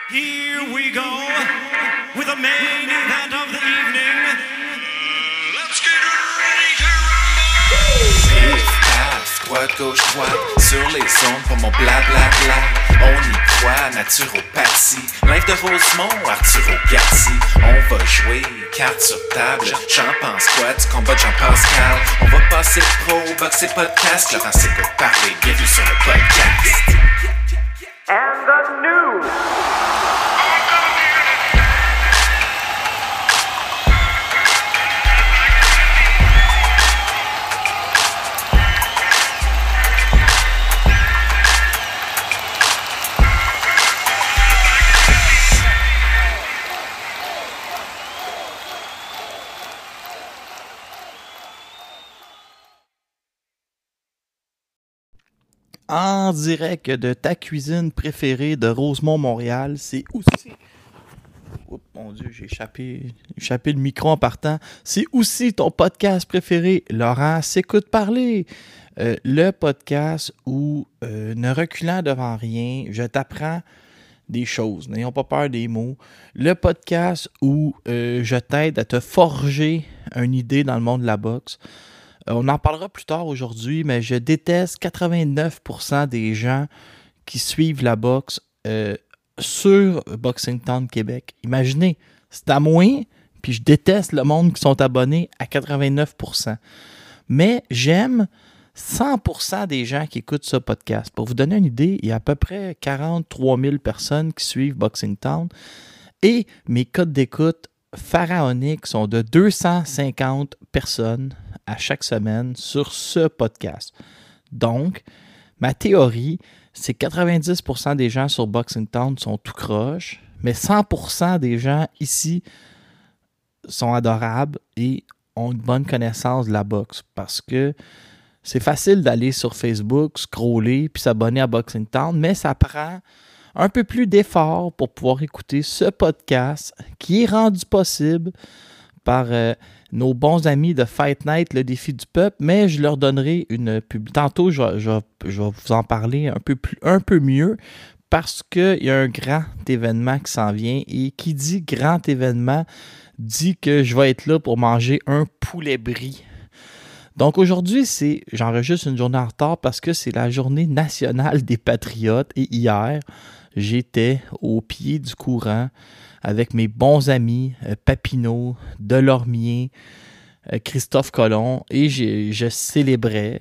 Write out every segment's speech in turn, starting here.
Here we go with the main event of the evening. Let's get ready to rumble! Riff, paf, droite, gauche, droite, sur les ondes pour mon blablabla. On y croit, naturopathie. Live de Rosemont, Arturo Garci. On va jouer, carte sur table. J'en pense quoi du combat de Jean-Pascal? On va passer pro, boxer podcast. Laurent s'écoute parler, bienvenue sur le podcast. And the news! En direct de ta cuisine préférée de Rosemont, Montréal, c'est aussi... Oups, mon Dieu, j'ai échappé le micro en partant. C'est aussi ton podcast préféré, Laurent s'écoute parler. Le podcast où, ne reculant devant rien, je t'apprends des choses. N'ayons pas peur des mots. Le podcast où je t'aide à te forger une idée dans le monde de la boxe. On en parlera plus tard aujourd'hui, mais je déteste 89% des gens qui suivent la boxe sur Boxing Town Québec. Imaginez, c'est à moi, puis je déteste le monde qui sont abonnés à 89%. Mais j'aime 100% des gens qui écoutent ce podcast. Pour vous donner une idée, il y a à peu près 43 000 personnes qui suivent Boxing Town et mes codes d'écoute pharaoniques sont de 250 personnes à chaque semaine sur ce podcast. Donc, ma théorie, c'est que 90% des gens sur Boxing Town sont tout croche, mais 100% des gens ici sont adorables et ont une bonne connaissance de la boxe parce que c'est facile d'aller sur Facebook, scroller puis s'abonner à Boxing Town, mais ça prend un peu plus d'effort pour pouvoir écouter ce podcast qui est rendu possible par nos bons amis de Fight Night, le défi du peuple, mais je leur donnerai une pub. Tantôt, je vais vous en parler un peu mieux parce qu'il y a un grand événement qui s'en vient et qui dit grand événement dit que je vais être là pour manger un poulet brie. Donc aujourd'hui, j'enregistre une journée en retard parce que c'est la journée nationale des patriotes et hier, j'étais au pied du courant avec mes bons amis Papineau, Delormier, Christophe Colomb et je célébrais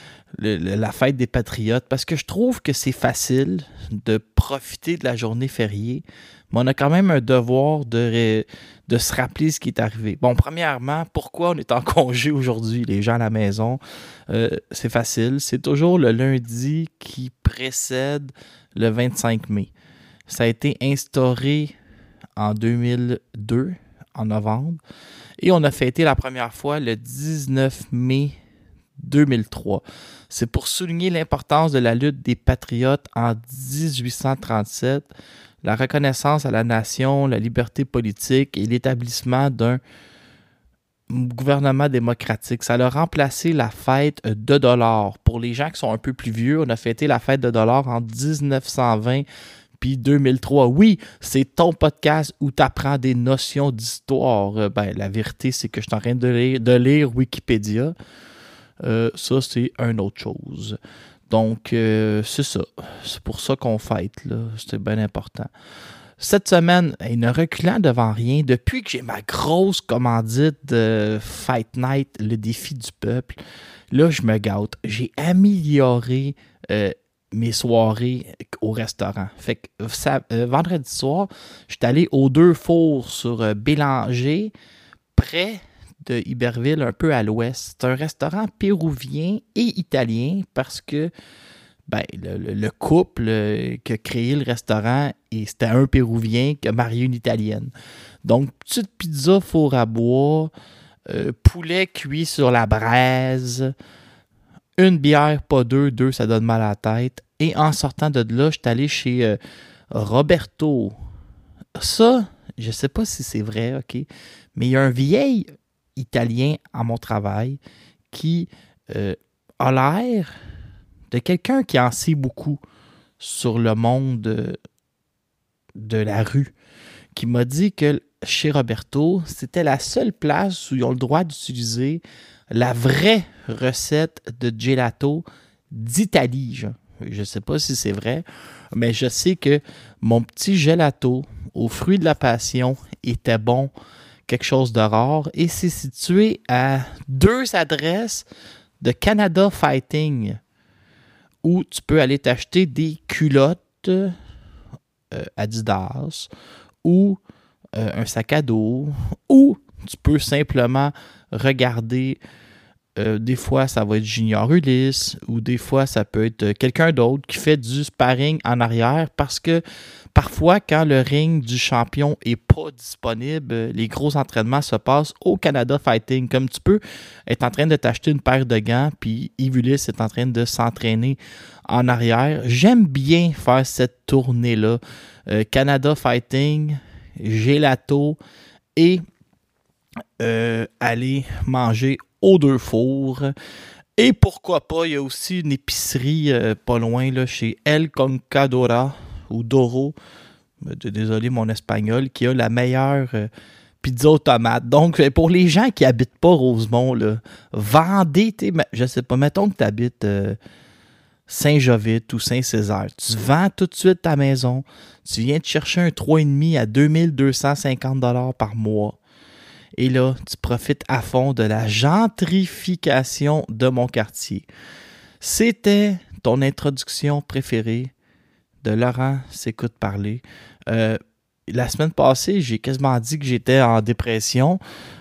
la fête des patriotes parce que je trouve que c'est facile de profiter de la journée fériée, mais on a quand même un devoir de se rappeler ce qui est arrivé. Bon, premièrement, pourquoi on est en congé aujourd'hui, les gens à la maison? C'est facile, c'est toujours le lundi qui précède le 25 mai. Ça a été instauré en 2002, en novembre, et on a fêté la première fois le 19 mai 2003. C'est pour souligner l'importance de la lutte des patriotes en 1837, la reconnaissance à la nation, la liberté politique et l'établissement d'un gouvernement démocratique. Ça a remplacé la fête de dollars. Pour les gens qui sont un peu plus vieux, on a fêté la fête de dollars en 1920 puis 2003. Oui, c'est ton podcast où tu apprends des notions d'histoire. La vérité, c'est que je suis en train de lire Wikipédia. Ça, c'est une autre chose. Donc, c'est ça. C'est pour ça qu'on fête, là. C'est bien important. Cette semaine, ne reculant devant rien, depuis que j'ai ma grosse commandite de Fight Night, le défi du peuple, là, je me gâte. J'ai amélioré mes soirées au restaurant. Fait que vendredi soir, je suis allé aux Deux Fours sur Bélanger, près de Iberville, un peu à l'ouest. C'est un restaurant péruvien et italien parce que le couple qui a créé le restaurant, et c'était un Péruvien qui a marié une Italienne. Donc, petite pizza four à bois, poulet cuit sur la braise, une bière, pas deux, ça donne mal à la tête. Et en sortant de là, je suis allé chez Roberto. Ça, je sais pas si c'est vrai, OK, mais il y a un vieil Italien à mon travail qui a l'air de quelqu'un qui en sait beaucoup sur le monde de la rue qui m'a dit que chez Roberto, c'était la seule place où ils ont le droit d'utiliser la vraie recette de gelato d'Italie. Je ne sais pas si c'est vrai, mais je sais que mon petit gelato aux fruits de la passion était bon, quelque chose de rare, et c'est situé à 2 adresses de Canada Fighting, où tu peux aller t'acheter des culottes Adidas ou un sac à dos, ou tu peux simplement regarder. Des fois, ça va être Junior Ulysse, ou des fois, ça peut être quelqu'un d'autre qui fait du sparring en arrière, parce que parfois, quand le ring du champion n'est pas disponible, les gros entraînements se passent au Canada Fighting. Comme tu peux être en train de t'acheter une paire de gants, puis Yves Ulysse est en train de s'entraîner en arrière. J'aime bien faire cette tournée-là. Canada Fighting, gelato et aller manger aux 2 fours. Et pourquoi pas, il y a aussi une épicerie pas loin là, chez El Concadora ou Doro, désolé mon espagnol, qui a la meilleure pizza aux tomates. Donc, pour les gens qui habitent pas Rosemont, là, vendez, je sais pas, mettons que tu habites Saint-Jovite ou Saint-Césaire. Tu vends tout de suite ta maison, tu viens de chercher un 3,5 à 2250 $ par mois. Et là, tu profites à fond de la gentrification de mon quartier. C'était ton introduction préférée de Laurent s'écoute parler. La semaine passée, j'ai quasiment dit que j'étais en dépression.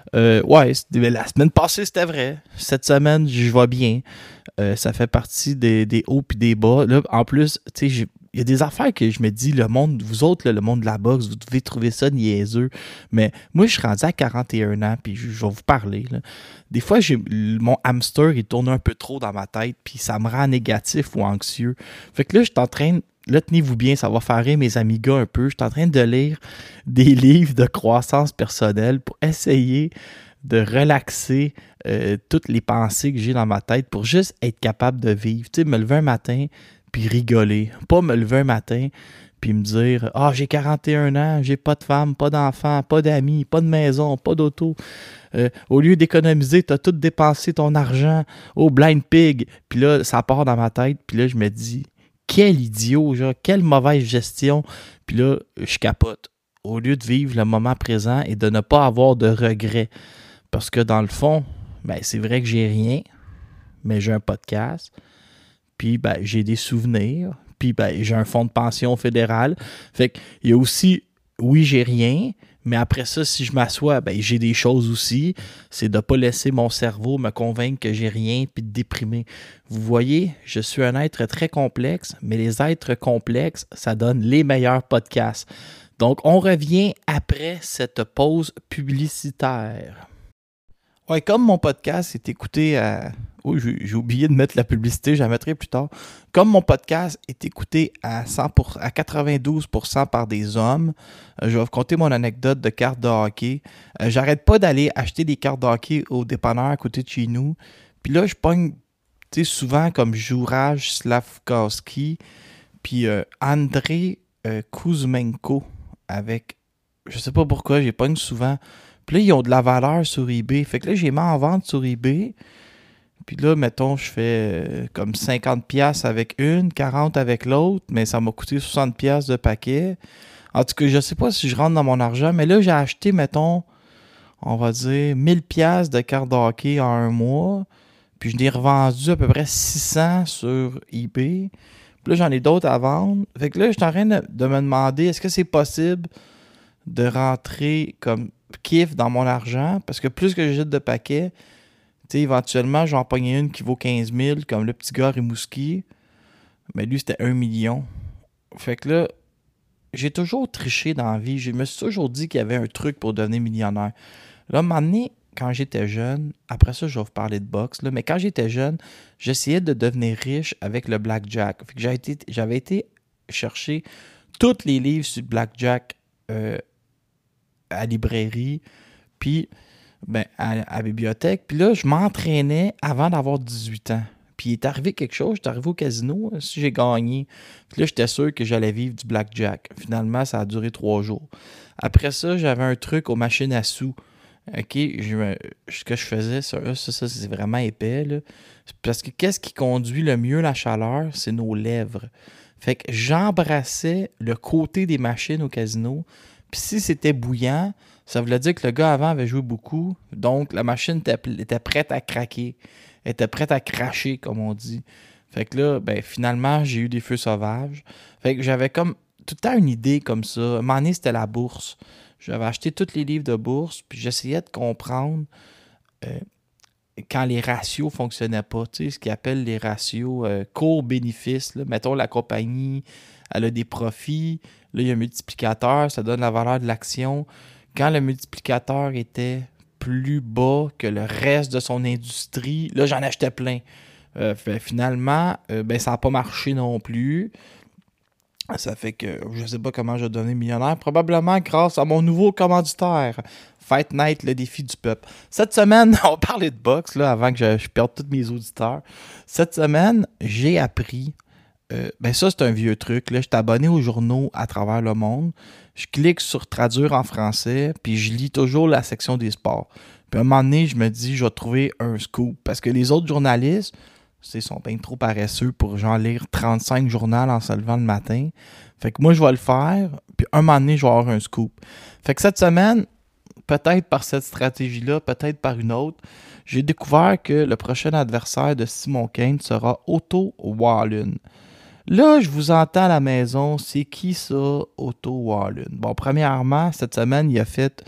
La semaine passée, c'était vrai. Cette semaine, je vais bien. Ça fait partie des hauts et des bas. Là, en plus, tu sais, il y a des affaires que je me dis, le monde, vous autres, là, le monde de la boxe, vous devez trouver ça niaiseux. Mais moi, je suis rendu à 41 ans, puis je vais vous parler. Là. Des fois, mon hamster, il tourne un peu trop dans ma tête, puis ça me rend négatif ou anxieux. Fait que là, je suis en train, là, tenez-vous bien, ça va faire rire mes amis gars un peu. Je suis en train de lire des livres de croissance personnelle pour essayer de relaxer toutes les pensées que j'ai dans ma tête pour juste être capable de vivre. Tu sais, me lever un matin puis rigoler. Pas me lever un matin puis me dire « Ah, j'ai 41 ans, j'ai pas de femme, pas d'enfant, pas d'amis, pas de maison, pas d'auto. Au lieu d'économiser, t'as tout dépensé ton argent au blind pig. » Puis là, ça part dans ma tête. Puis là, je me dis « Quel idiot, genre, quelle mauvaise gestion. » Puis là, je capote. Au lieu de vivre le moment présent et de ne pas avoir de regrets. Parce que dans le fond, ben, c'est vrai que j'ai rien, mais j'ai un podcast. Puis ben, j'ai des souvenirs, puis ben, j'ai un fonds de pension fédéral. Fait qu'il y a aussi, oui, j'ai rien, mais après ça, si je m'assois, ben, j'ai des choses aussi. C'est de ne pas laisser mon cerveau me convaincre que j'ai rien, puis de déprimer. Vous voyez, je suis un être très complexe, mais les êtres complexes, ça donne les meilleurs podcasts. Donc, on revient après cette pause publicitaire. Ouais, comme mon podcast est écouté à... Oh, j'ai oublié de mettre la publicité, je la mettrai plus tard. Comme mon podcast est écouté à 92% par des hommes, je vais vous conter mon anecdote de cartes de hockey. J'arrête pas d'aller acheter des cartes de hockey au dépanneur à côté de chez nous. Puis là, je pogne, tu sais, souvent comme Juraj Slavkovski, puis Andrei Kuzmenko avec... Je sais pas pourquoi, j'ai pogne souvent... Puis là, ils ont de la valeur sur eBay. Fait que là, j'ai mis en vente sur eBay. Puis là, mettons, je fais comme 50$ avec une, 40$ avec l'autre, mais ça m'a coûté 60$ de paquet. En tout cas, je sais pas si je rentre dans mon argent, mais là, j'ai acheté, mettons, on va dire 1000$ de cartes de hockey en un mois. Puis je l'ai revendu à peu près 600$ sur eBay. Puis là, j'en ai d'autres à vendre. Fait que là, je suis en train de me demander, est-ce que c'est possible de rentrer comme kiff dans mon argent, parce que plus que je jette de paquets, tu sais, éventuellement, j'en pognais une qui vaut 15 000, comme le petit gars Rimouski, mais lui, c'était 1 million. Fait que là, j'ai toujours triché dans la vie. Je me suis toujours dit qu'il y avait un truc pour devenir millionnaire. Là, à un moment donné, quand j'étais jeune, après ça, je vais vous parler de boxe, là, mais quand j'étais jeune, j'essayais de devenir riche avec le blackjack. Fait que j'avais été chercher tous les livres sur le blackjack à librairie, puis ben, à la bibliothèque. Puis là, je m'entraînais avant d'avoir 18 ans. Puis il est arrivé quelque chose, j'étais arrivé au casino, si j'ai gagné. Puis là, j'étais sûr que j'allais vivre du blackjack. Finalement, ça a duré 3 jours. Après ça, j'avais un truc aux machines à sous. OK, ce que je faisais, ça c'est vraiment épais, là. Parce que qu'est-ce qui conduit le mieux la chaleur? C'est nos lèvres. Fait que j'embrassais le côté des machines au casino. Puis si c'était bouillant, ça voulait dire que le gars avant avait joué beaucoup. Donc, la machine était prête à craquer. Elle était prête à cracher, comme on dit. Fait que là, ben finalement, j'ai eu des feux sauvages. Fait que j'avais comme tout le temps une idée comme ça. À un moment donné, c'était la bourse. J'avais acheté tous les livres de bourse, puis j'essayais de comprendre quand les ratios ne fonctionnaient pas. Tu sais, ce qu'ils appellent les ratios court-bénéfice. Mettons, la compagnie, elle a des profits. Là, il y a un multiplicateur, ça donne la valeur de l'action. Quand le multiplicateur était plus bas que le reste de son industrie, là, j'en achetais plein. Finalement, ça n'a pas marché non plus. Ça fait que je sais pas comment je vais devenir millionnaire. Probablement grâce à mon nouveau commanditaire, Fight Night, le défi du peuple. Cette semaine, on parlait de boxe là, avant que je perde tous mes auditeurs. Cette semaine, j'ai appris... ça, c'est un vieux truc. Là. Je suis abonné aux journaux à travers le monde. Je clique sur traduire en français, puis je lis toujours la section des sports. Puis à un moment donné, je me dis, je vais trouver un scoop. Parce que les autres journalistes, ils sont bien trop paresseux pour genre lire 35 journaux en se levant le matin. Fait que moi, je vais le faire, puis un moment donné, je vais avoir un scoop. Fait que cette semaine, peut-être par cette stratégie-là, peut-être par une autre, j'ai découvert que le prochain adversaire de Simon Kane sera Otto Wallin. Là, je vous entends à la maison, c'est qui ça, Otto Wallin? Bon, premièrement, cette semaine, il a fait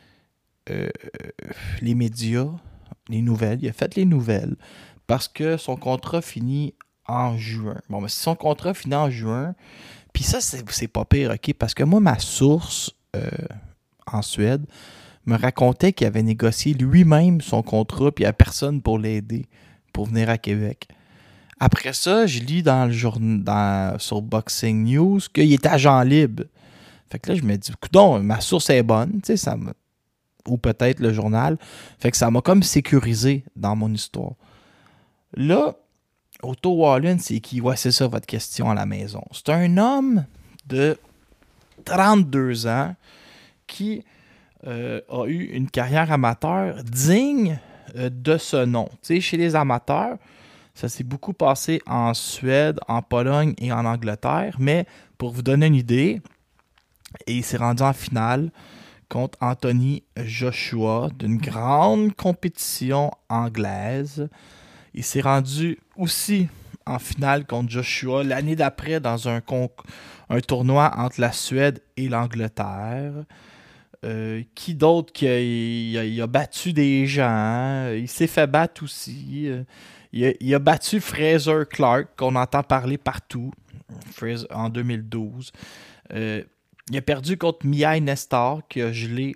les médias, les nouvelles. Il a fait les nouvelles parce que son contrat finit en juin. Bon, mais si son contrat finit en juin, puis ça, c'est pas pire, OK? Parce que moi, ma source en Suède me racontait qu'il avait négocié lui-même son contrat, puis il n'y a personne pour l'aider pour venir à Québec. Après ça, je lis dans le journal, sur Boxing News qu'il est agent libre. Fait que là, je me dis, coudonc, ma source est bonne, tu sais, ça me... ou peut-être le journal. Fait que ça m'a comme sécurisé dans mon histoire. Là, Otto Wallin, c'est qui? Ouais, c'est ça votre question à la maison. C'est un homme de 32 ans qui a eu une carrière amateur digne de ce nom. Tu sais, chez les amateurs, ça s'est beaucoup passé en Suède, en Pologne et en Angleterre. Mais pour vous donner une idée, il s'est rendu en finale contre Anthony Joshua d'une grande compétition anglaise. Il s'est rendu aussi en finale contre Joshua l'année d'après dans un tournoi entre la Suède et l'Angleterre. Qui d'autre il a battu des gens, il s'est fait battre aussi. Il a battu Fraser Clark, qu'on entend parler partout, en 2012. Il a perdu contre Mihai Nestor, qui a gelé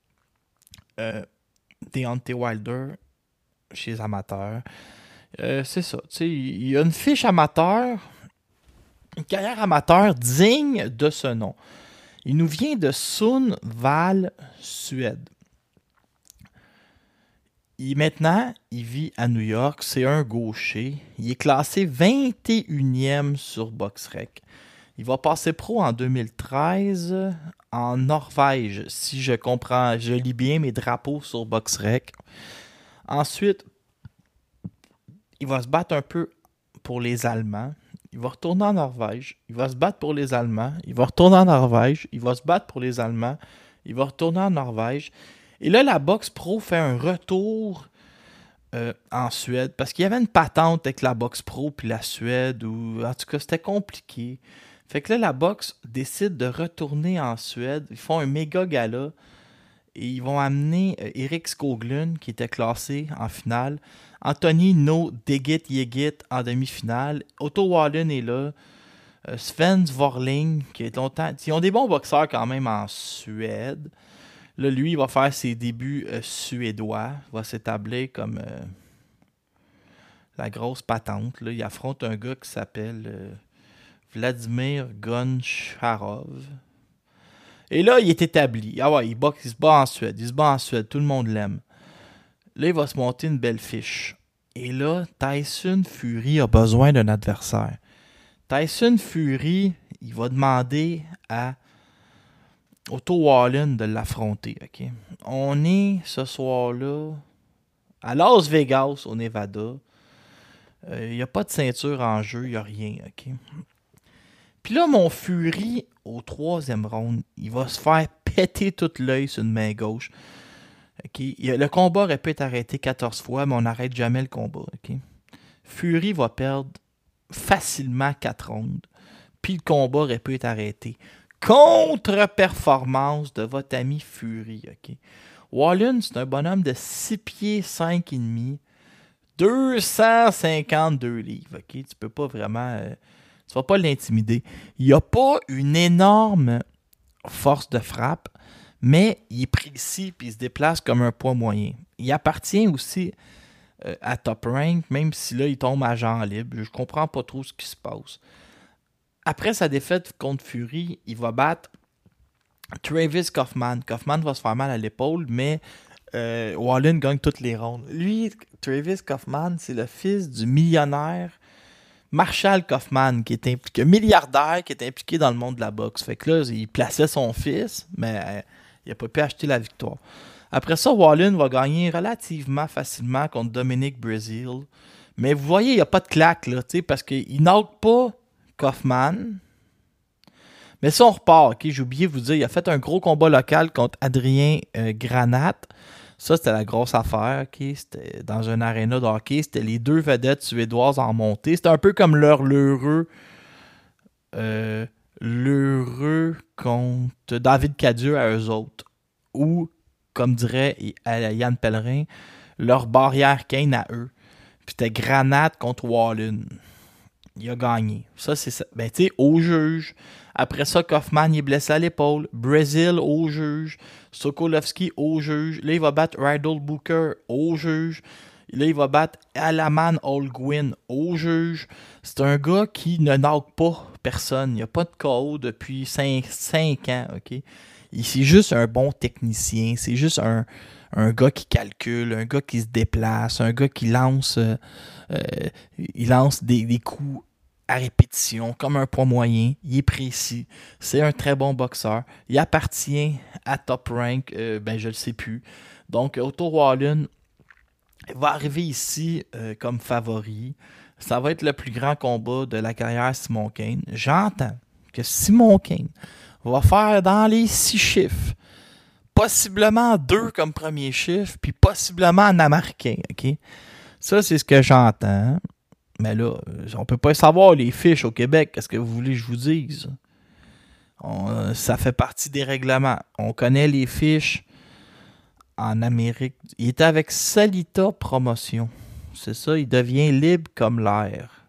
Deontay Wilder chez les amateurs. C'est ça. Il a une fiche amateur, une carrière amateur digne de ce nom. Il nous vient de Sundsvall, Suède. Maintenant, il vit à New York. C'est un gaucher. Il est classé 21e sur BoxRec. Il va passer pro en 2013 en Norvège, si je comprends, je lis bien mes drapeaux sur BoxRec. Ensuite, il va se battre un peu pour les Allemands. Il va retourner en Norvège. Il va se battre pour les Allemands. Il va retourner en Norvège. Il va se battre pour les Allemands. Il va retourner en Norvège. Et là, la boxe pro fait un retour en Suède. Parce qu'il y avait une patente avec la boxe pro puis la Suède. Ou, en tout cas, c'était compliqué. Fait que là, la boxe décide de retourner en Suède. Ils font un méga gala. Et ils vont amener Erik Skoglund, qui était classé en finale. Anthony No Degit Yegit en demi-finale. Otto Wallin est là. Sven Vorling, qui est longtemps... Ils ont des bons boxeurs quand même en Suède. Là, lui, il va faire ses débuts suédois. Il va s'établir comme la grosse patente. Là. Il affronte un gars qui s'appelle Vladimir Goncharov. Et là, il est établi. Ah ouais, il se bat en Suède. Il se bat en Suède. Tout le monde l'aime. Là, il va se monter une belle fiche. Et là, Tyson Fury a besoin d'un adversaire. Tyson Fury, il va demander à Otto Wallin de l'affronter. Ok? On est ce soir-là à Las Vegas, au Nevada. Il n'y a pas de ceinture en jeu, il n'y a rien. Ok? Puis là, mon Fury, au 3e round, il va se faire péter tout l'œil sur une main gauche. Okay? Le combat aurait pu être arrêté 14 fois, mais on n'arrête jamais le combat. Okay? Fury va perdre facilement 4 rounds. Puis le combat aurait pu être arrêté. Contre-performance de votre ami Fury. Okay? Wallin, c'est un bonhomme de 6 pieds 5 et demi, 252 livres. Okay? Tu peux pas vraiment... tu vas pas l'intimider. Il n'a pas une énorme force de frappe, mais il est précis et il se déplace comme un poids moyen. Il appartient aussi à Top Rank, même si là, il tombe à genre libre. Je comprends pas trop ce qui se passe. Après sa défaite contre Fury, il va battre Travis Kaufman. Kaufman va se faire mal à l'épaule, mais Wallin gagne toutes les rondes. Lui, Travis Kaufman, c'est le fils du millionnaire Marshall Kaufman, qui est impliqué, milliardaire, qui est impliqué dans le monde de la boxe. Fait que là, il plaçait son fils, mais il n'a pas pu acheter la victoire. Après ça, Wallin va gagner relativement facilement contre Dominic Breazeale. Mais vous voyez, il n'y a pas de claque, là, parce qu'il knock pas Kaufman. Mais ça, on repart. Okay? J'ai oublié de vous dire, il a fait un gros combat local contre Adrien Granat. Ça, c'était la grosse affaire. Okay? C'était dans un aréna de hockey. C'était les 2 vedettes suédoises en montée. C'était un peu comme l'heureux contre David Cadieux à eux autres. Ou, comme dirait Yann Pellerin, leur barrière Kane à eux. Puis c'était Granat contre Wallin. Il a gagné. Ça, c'est ça. Ben, tu sais, au juge. Après ça, Kaufman, il est blessé à l'épaule. Breazeale, au juge. Sokolovski, au juge. Là, il va battre Rydell Booker, au juge. Là, il va battre Alaman Holguin, au juge. C'est un gars qui ne knock pas personne. Il n'y a pas de KO depuis 5 ans, OK? C'est juste un bon technicien. C'est juste un gars qui calcule, un gars qui se déplace, un gars qui lance, des coups à répétition, comme un poids moyen. Il est précis. C'est un très bon boxeur. Il appartient à Top Rank. Je le sais plus. Donc, Otto Wallin va arriver ici comme favori. Ça va être le plus grand combat de la carrière de Simon Kane. J'entends que Simon Kane va faire dans les 6 chiffres. Possiblement 2 comme premier chiffre, puis possiblement en américain. Okay? Ça, c'est ce que j'entends. Mais là, on peut pas savoir les fiches au Québec. Qu'est-ce que vous voulez que je vous dise? Ça fait partie des règlements. On connaît les fiches en Amérique. Il était avec Salita Promotion. C'est ça, il devient libre comme l'air.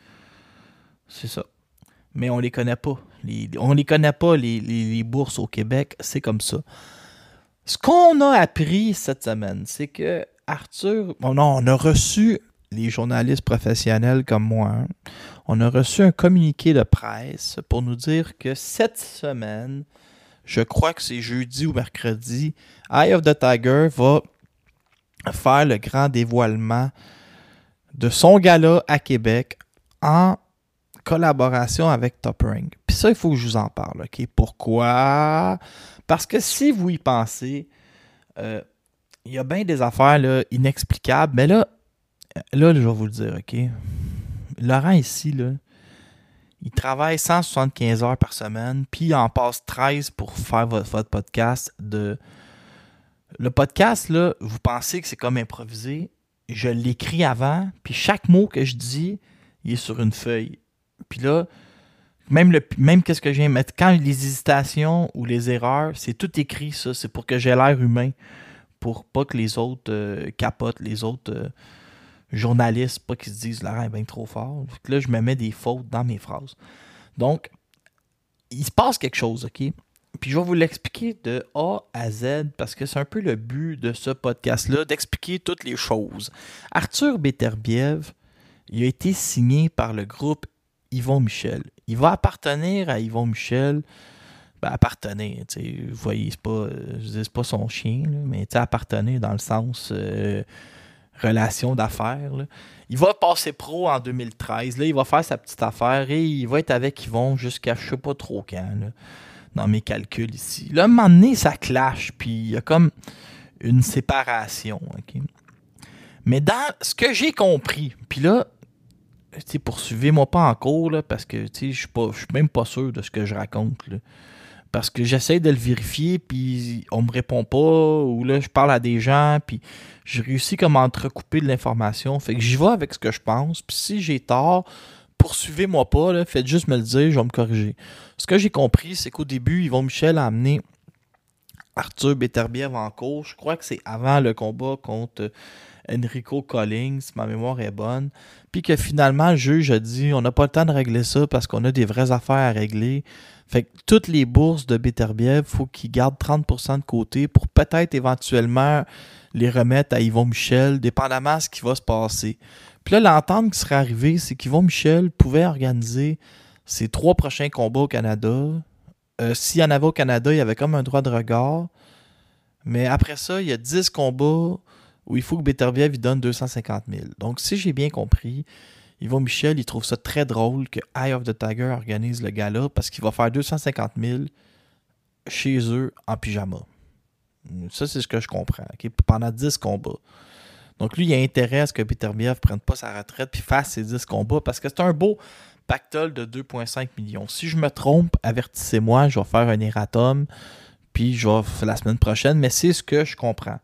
C'est ça. Mais on les connaît pas. On les connaît pas, les bourses au Québec. C'est comme ça. Ce qu'on a appris cette semaine, c'est que Arthur... on a reçu... les journalistes professionnels comme moi, on a reçu un communiqué de presse pour nous dire que cette semaine, je crois que c'est jeudi ou mercredi, Eye of the Tiger va faire le grand dévoilement de son gala à Québec en collaboration avec Top Rank. Puis ça, il faut que je vous en parle. Okay? Pourquoi? Parce que si vous y pensez, il y a bien des affaires là, inexplicables, mais là, je vais vous le dire, OK? Laurent, ici, là, il travaille 175 heures par semaine, puis il en passe 13 pour faire votre podcast. Le podcast, là, vous pensez que c'est comme improvisé. Je l'écris avant, puis chaque mot que je dis, il est sur une feuille. Puis là, même qu'est-ce que je viens de mettre, quand les hésitations ou les erreurs, c'est tout écrit, ça. C'est pour que j'ai l'air humain, pour pas que les autres capotent, les autres... journalistes, pas qu'ils se disent Laurent est bien trop fort. Là, je me mets des fautes dans mes phrases. Donc, il se passe quelque chose, OK? Puis je vais vous l'expliquer de A à Z parce que c'est un peu le but de ce podcast-là, d'expliquer toutes les choses. Arthur Beterbiev, il a été signé par le groupe Yvon Michel. Il va appartenir à Yvon Michel. Ben, appartenir, vous voyez, c'est pas son chien, là, mais appartenir dans le sens... relation d'affaires. Là. Il va passer pro en 2013. Là, il va faire sa petite affaire et il va être avec Yvon jusqu'à je sais pas trop quand, là, dans mes calculs ici. Là, à un moment donné, ça clash, puis il y a comme une séparation. Okay? Mais dans ce que j'ai compris, puis là, poursuivez-moi pas en cours, là, parce que je suis même pas sûr de ce que je raconte. Là. Parce que j'essaie de le vérifier, puis on me répond pas, ou là, je parle à des gens, puis j'ai réussi comme à entrecouper de l'information. Fait que j'y vais avec ce que je pense, puis si j'ai tort, poursuivez-moi pas, là, faites juste me le dire, je vais me corriger. Ce que j'ai compris, c'est qu'au début, Yvon Michel a amené Arthur Beterbiev en cours. Je crois que c'est avant le combat contre Enrico Collins, si ma mémoire est bonne. Puis que finalement, le juge a dit on n'a pas le temps de régler ça parce qu'on a des vraies affaires à régler. Fait que toutes les bourses de Beterbiev, il faut qu'il garde 30% de côté pour peut-être éventuellement les remettre à Yvon Michel, dépendamment de ce qui va se passer. Puis là, l'entente qui serait arrivée, c'est qu'Yvon Michel pouvait organiser ses 3 prochains combats au Canada. S'il y en avait au Canada, il y avait comme un droit de regard. Mais après ça, il y a 10 combats où il faut que Beterbiev il donne 250 000. Donc, si j'ai bien compris, Yvon Michel, il trouve ça très drôle que Eye of the Tiger organise le gala parce qu'il va faire 250 000 chez eux en pyjama. Ça, c'est ce que je comprends. Okay? Pendant 10 combats. Donc, lui, il a intérêt à ce que Beterbiev ne prenne pas sa retraite et fasse ses 10 combats parce que c'est un beau pactole de 2,5 millions. Si je me trompe, avertissez-moi, je vais faire un erratum puis je vais faire la semaine prochaine, mais c'est ce que je comprends.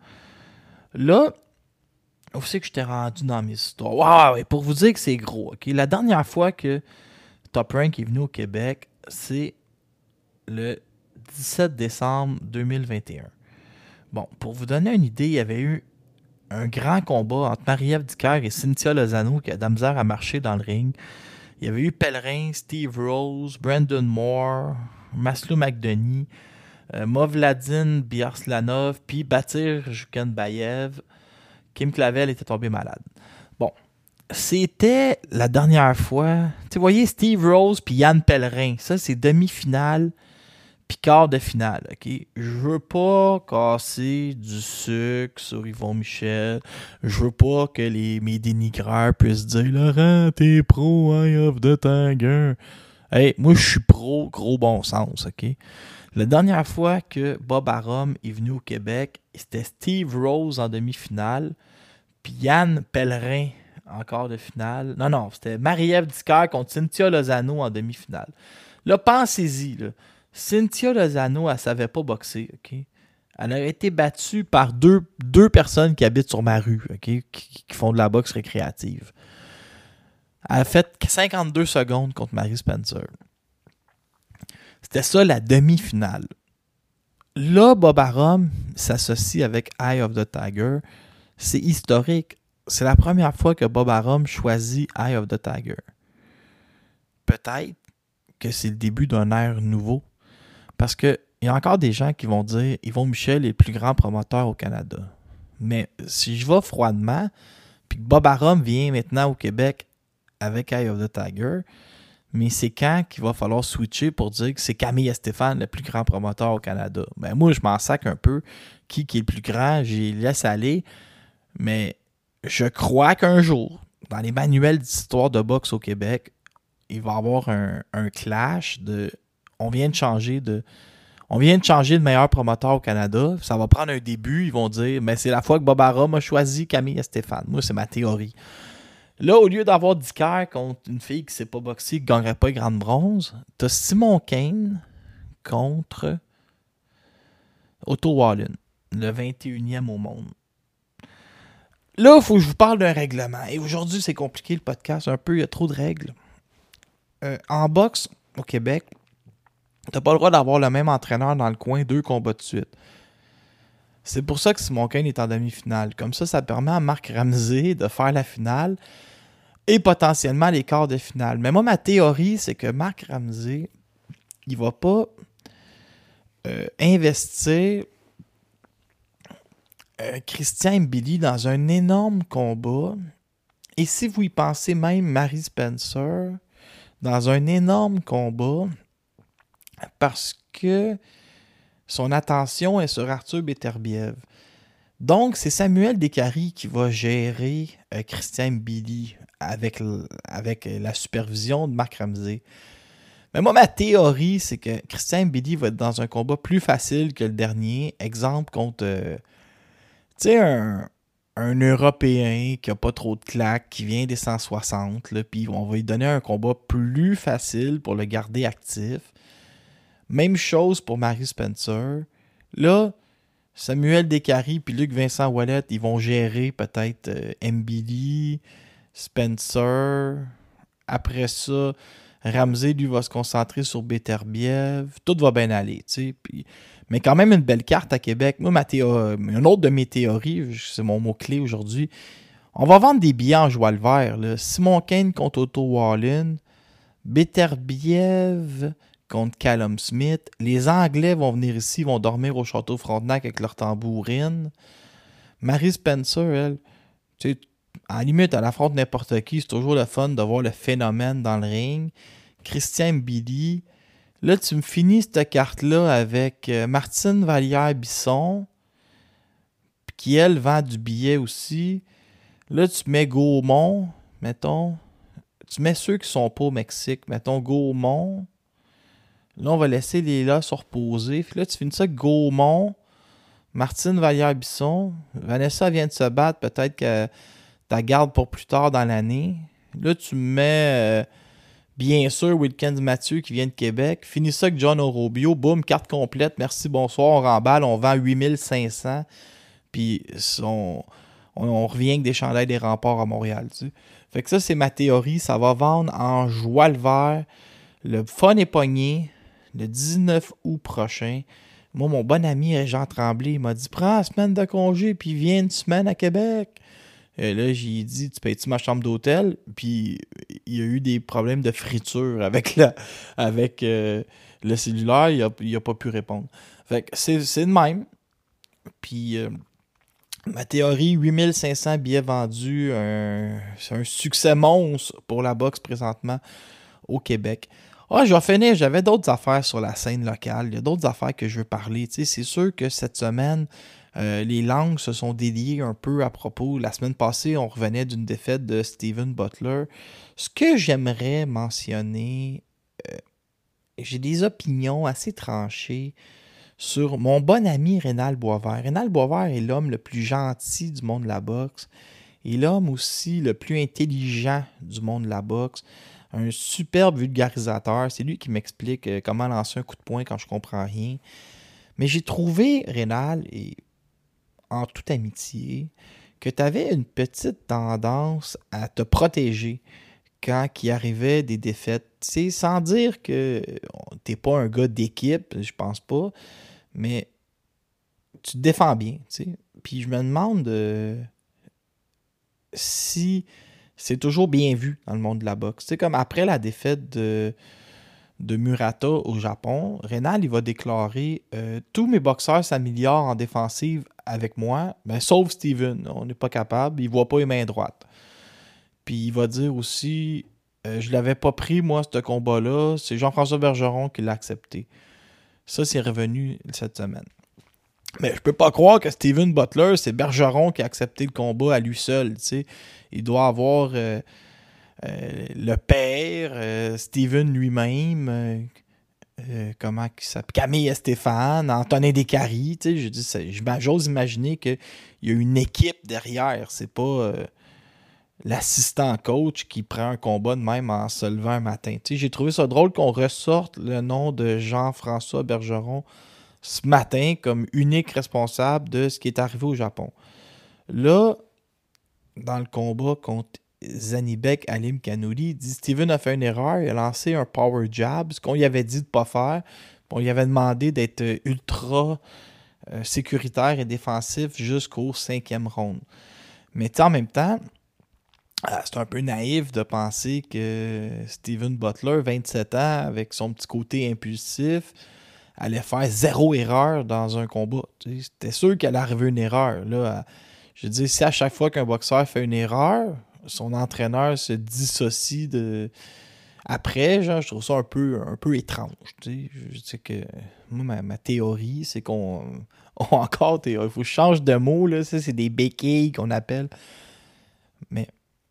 Là, où c'est que je t'ai rendu dans mes histoires? Ouais, pour vous dire que c'est gros. Okay? La dernière fois que Top Rank est venu au Québec, c'est le 17 décembre 2021. Bon, pour vous donner une idée, il y avait eu un grand combat entre Marie-Ève Dicker et Cynthia Lozano qui a de la misère à marcher dans le ring. Il y avait eu Pellerin, Steve Rose, Brandon Moore, Maslow McDonough, Movladin Biarslanov, puis Batir Jukenbaev. Kim Clavel était tombé malade. Bon, c'était la dernière fois. Tu voyez Steve Rose puis Yann Pellerin. Ça, c'est demi-finale puis quart de finale. Okay? Je veux pas casser du sucre sur Yvon Michel. Je veux pas que mes dénigreurs puissent dire « Laurent, t'es pro Eye of the Tiger. » Hey, moi, je suis pro gros bon sens. OK? La dernière fois que Bob Arum est venu au Québec, c'était Steve Rose en demi-finale, puis Yann Pellerin en quart de finale. Non, c'était Marie-Ève Dicker contre Cynthia Lozano en demi-finale. Là, pensez-y, là. Cynthia Lozano, elle savait pas boxer, OK? Elle a été battue par deux personnes qui habitent sur ma rue, OK? Qui font de la boxe récréative. Elle a fait 52 secondes contre Mary Spencer. C'était ça la demi-finale. Là, Bob Arum s'associe avec Eye of the Tiger. C'est historique. C'est la première fois que Bob Arum choisit Eye of the Tiger. Peut-être que c'est le début d'un ère nouveau. Parce qu'il y a encore des gens qui vont dire Yvon Michel est le plus grand promoteur au Canada. Mais si je vais froidement, puis que Bob Arum vient maintenant au Québec avec Eye of the Tiger, mais c'est quand qu'il va falloir switcher pour dire que c'est Camille Estéphane le plus grand promoteur au Canada. Ben moi, je m'en sac un peu. Qui est le plus grand, j'y laisse aller. Mais je crois qu'un jour, dans les manuels d'histoire de boxe au Québec, il va y avoir un clash de... On vient de changer de meilleur promoteur au Canada. Ça va prendre un début. Ils vont dire, mais c'est la fois que Bob Arum a choisi Camille Estéphane. Moi, c'est ma théorie. Là, au lieu d'avoir Dicker contre une fille qui ne sait pas boxer, qui ne gagnerait pas grande bronze, tu as Simon Kane contre Otto Wallin, le 21e au monde. Là, il faut que je vous parle d'un règlement. Et aujourd'hui, c'est compliqué le podcast un peu. Il y a trop de règles. En boxe, au Québec, tu n'as pas le droit d'avoir le même entraîneur dans le coin 2 combats de suite. C'est pour ça que Simon Kane est en demi-finale. Comme ça permet à Marc Ramsey de faire la finale et potentiellement les quarts de finale. Mais moi, ma théorie, c'est que Marc Ramsey, il va pas investir Christian Mbili dans un énorme combat. Et si vous y pensez même, Mary Spencer, dans un énorme combat, parce que son attention est sur Arthur Beterbiev. Donc, c'est Samuel Descaries qui va gérer Christian Mbili avec la supervision de Marc Ramsey. Mais moi, ma théorie, c'est que Christian Mbili va être dans un combat plus facile que le dernier. Exemple contre, tu sais, un Européen qui a pas trop de claques, qui vient des 160, puis on va lui donner un combat plus facile pour le garder actif. Même chose pour Mary Spencer. Là, Samuel Descaries puis Luc Vincent Ouellet, ils vont gérer peut-être Mbili, Spencer. Après ça, Ramsey, lui, va se concentrer sur Beterbiev. Tout va bien aller, tu sais. Mais quand même une belle carte à Québec. Moi, une autre de mes théories, c'est mon mot-clé aujourd'hui, on va vendre des billets en joie le vert. Là. Simon Kane contre Otto Wallin, Beterbiev contre Callum Smith. Les Anglais vont venir ici, vont dormir au Château Frontenac avec leur tambourine. Mary Spencer, elle, tu sais, à la limite, elle affronte n'importe qui. C'est toujours le fun de voir le phénomène dans le ring. Christian Mbili. Là, tu me finis cette carte-là avec Martine Vallière-Bisson, qui, elle, vend du billet aussi. Là, tu mets Gaumont, mettons. Tu mets ceux qui sont pas au Mexique. Mettons Gaumont. Là, on va laisser les là se reposer. Puis là, tu finis ça avec Gaumont, Martine Vallière-Bisson. Vanessa vient de se battre. Peut-être que tu la gardes pour plus tard dans l'année. Là, tu mets, bien sûr, Wilkins Mathieu qui vient de Québec. Finis ça avec John Orobio. Boum, carte complète. Merci, bonsoir. On remballe. On vend 8500. Puis on revient avec des chandails des remparts à Montréal. Tu sais. Fait que ça, c'est ma théorie. Ça va vendre en joie le vert. Le fun est pogné. Le 19 août prochain. Moi, mon bon ami Jean Tremblay, il m'a dit « Prends la semaine de congé, puis viens une semaine à Québec. » Là, j'ai dit « Tu payes-tu ma chambre d'hôtel? » Puis, il y a eu des problèmes de friture avec le cellulaire. Il a pas pu répondre. Fait que c'est de même. Puis, ma théorie, 8500 billets vendus. C'est un succès monstre pour la boxe présentement au Québec. Je vais finir. J'avais d'autres affaires sur la scène locale. Il y a d'autres affaires que je veux parler. Tu sais, c'est sûr que cette semaine, les langues se sont déliées un peu à propos. La semaine passée, on revenait d'une défaite de Steven Butler. Ce que j'aimerais mentionner, j'ai des opinions assez tranchées sur mon bon ami Rénal Boisvert. Rénal Boisvert est l'homme le plus gentil du monde de la boxe et l'homme aussi le plus intelligent du monde de la boxe. Un superbe vulgarisateur. C'est lui qui m'explique comment lancer un coup de poing quand je comprends rien. Mais j'ai trouvé, Rénal, et en toute amitié, que tu avais une petite tendance à te protéger quand il arrivait des défaites. Tu sais, sans dire que t'es pas un gars d'équipe, je pense pas, mais tu te défends bien, tu sais. Puis je me demande si c'est toujours bien vu dans le monde de la boxe. Tu sais, comme après la défaite de Murata au Japon, Rénal, il va déclarer tous mes boxeurs s'améliorent en défensive avec moi, mais sauf Steven. On n'est pas capable. Il ne voit pas les mains droites. Puis il va dire aussi je l'avais pas pris, moi, ce combat-là. C'est Jean-François Bergeron qui l'a accepté. Ça, c'est revenu cette semaine. Mais je peux pas croire que Steven Butler, c'est Bergeron qui a accepté le combat à lui seul. T'sais. Il doit avoir le père, Steven lui-même, comment il s'appelle, Camille Stéphane, Antonin Descaries. J'ose imaginer qu'il y a une équipe derrière. C'est pas l'assistant coach qui prend un combat de même en se levant un matin. T'sais, j'ai trouvé ça drôle qu'on ressorte le nom de Jean-François Bergeron ce matin comme unique responsable de ce qui est arrivé au Japon. Là, dans le combat contre Zanibek Alim Kanouli, il dit Steven a fait une erreur, il a lancé un power jab, ce qu'on lui avait dit de ne pas faire. On lui avait demandé d'être ultra sécuritaire et défensif jusqu'au 5e round. Mais en même temps, c'est un peu naïf de penser que Steven Butler, 27 ans, avec son petit côté impulsif, allait faire 0 erreur dans un combat. C'était sûr qu'elle allait arriver une erreur. Là, je veux dire, si à chaque fois qu'un boxeur fait une erreur, son entraîneur se dissocie Après, genre, je trouve ça un peu étrange. Tu sais, je sais que moi, ma théorie, c'est qu'on encore théorie. Il faut que je change de mot, là. Ça, c'est des béquilles qu'on appelle. Mais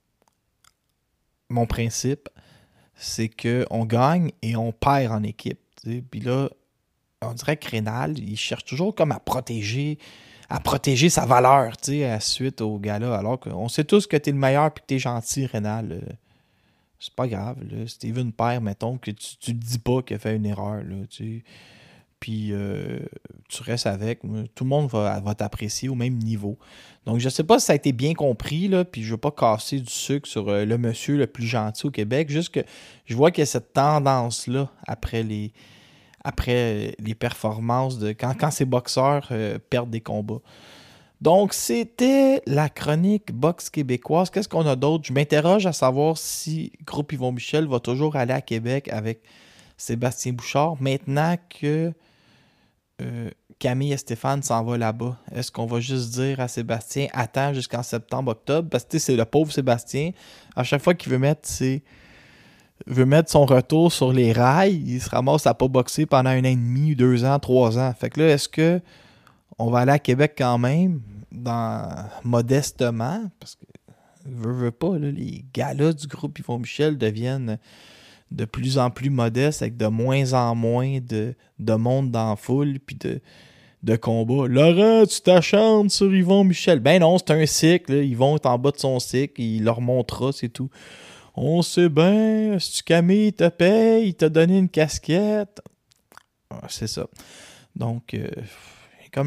mon principe, c'est qu'on gagne et on perd en équipe. Tu sais. Puis là, on dirait que Rénal, il cherche toujours comme à protéger sa valeur, tu sais, suite au gars-là. Alors qu'on sait tous que t'es le meilleur puis que t'es gentil, Rénal. C'est pas grave, là. Steven perd, mettons, que tu le dis pas qu'il a fait une erreur, là, tu sais. Puis tu restes avec. Tout le monde va t'apprécier au même niveau. Donc, je sais pas si ça a été bien compris, là, puis je veux pas casser du sucre sur le monsieur le plus gentil au Québec, juste que je vois qu'il y a cette tendance-là après les performances de quand ces boxeurs perdent des combats. Donc, c'était la chronique boxe québécoise. Qu'est-ce qu'on a d'autre? Je m'interroge à savoir si Groupe Yvon Michel va toujours aller à Québec avec Sébastien Bouchard. Maintenant que Camille et Stéphane s'en vont là-bas, est-ce qu'on va juste dire à Sébastien, attends jusqu'en septembre-octobre? Parce que c'est le pauvre Sébastien. À chaque fois qu'il veut mettre son retour sur les rails, il se ramasse à pas boxer pendant 1 an et demi, 2 ans, 3 ans. Fait que là, est-ce que on va aller à Québec quand même, modestement, parce que veut pas, là, les gars-là du groupe Yvon Michel deviennent de plus en plus modestes, avec de moins en moins de monde dans la foule, puis de combats. Laurent, tu t'acharnes sur Yvon Michel. Ben non, c'est un cycle. Là. Yvon est en bas de son cycle, il leur montrera, c'est tout. On sait bien, si Camille te paye, il t'a donné une casquette. Ah, c'est ça. Donc, comme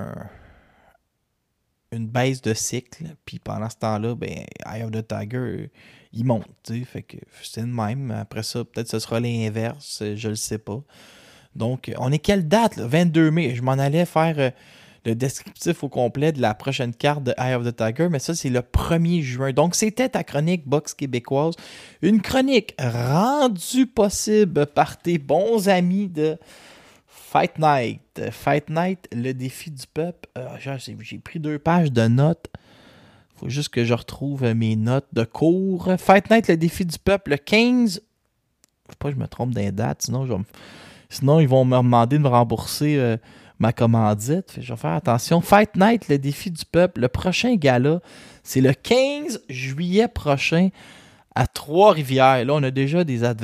une baisse de cycle. Puis pendant ce temps-là, ben, Eye of the Tiger, il monte. T'sais. Fait que c'est le même. Après ça, peut-être ce sera l'inverse. Je le sais pas. Donc, on est quelle date? Là? 22 mai. Je m'en allais faire le descriptif au complet de la prochaine carte de Eye of the Tiger, mais ça, c'est le 1er juin. Donc, c'était ta chronique boxe québécoise. Une chronique rendue possible par tes bons amis de Fight Night. Fight Night, le défi du peuple. J'ai pris 2 pages de notes. Faut juste que je retrouve mes notes de cours. Fight Night, le défi du peuple, le 15. Faut pas que je me trompe dans les dates, sinon ils vont me demander de me rembourser ma commandite. Je vais faire attention. Fight Night, le défi du peuple. Le prochain gala, c'est le 15 juillet prochain à Trois-Rivières. Là, on a déjà